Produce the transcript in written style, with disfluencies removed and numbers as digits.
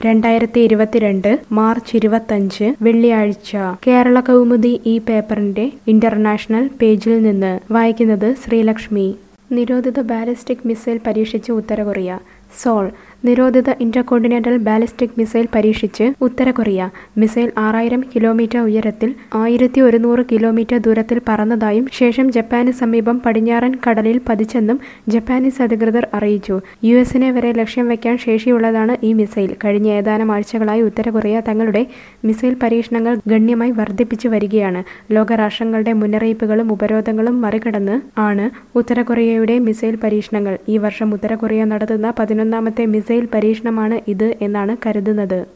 2022 March 25 വെള്ളിയാഴ്ച കേരള കൗമുദി ഈ പേപ്പറിന്റെ ഇന്റർനാഷണൽ പേജിൽ നിന്ന് വായിക്കുന്നത് ശ്രീലക്ഷ്മി. നിരോധിത ബാലിസ്റ്റിക് മിസൈൽ പരീക്ഷിച്ച് ഉത്തര കൊറിയ. സോൾ. നിരോധിത ഇന്റർകോണ്ടിനെന്റൽ ബാലിസ്റ്റിക് മിസൈൽ പരീക്ഷിച്ച് ഉത്തര കൊറിയ. മിസൈൽ 6000 കിലോമീറ്റർ ഉയരത്തിൽ 1100 കിലോമീറ്റർ ദൂരത്തിൽ പറന്നതായും ശേഷം ജപ്പാന് സമീപം പടിഞ്ഞാറൻ കടലിൽ പതിച്ചെന്നും ജപ്പാനീസ് അധികൃതർ അറിയിച്ചു. യുഎസിനെ വരെ ലക്ഷ്യം വയ്ക്കാൻ ശേഷിയുള്ളതാണ് ഈ മിസൈൽ. കഴിഞ്ഞ ഏതാനും ആഴ്ചകളായി ഉത്തര കൊറിയ തങ്ങളുടെ മിസൈൽ പരീക്ഷണങ്ങൾ ഗണ്യമായി വർദ്ധിപ്പിച്ചു വരികയാണ്. ലോകരാഷ്ട്രങ്ങളുടെ മുന്നറിയിപ്പുകളും ഉപരോധങ്ങളും മറികടന്ന് ആണ് ഉത്തര കൊറിയയുടെ മിസൈൽ പരീക്ഷണങ്ങൾ. ഈ വർഷം ഉത്തര കൊറിയ നടത്തുന്ന 11ാമത്തെ മിസൈൽ പരീക്ഷണമാണ് ഇത് എന്നാണ് കരുതുന്നത്.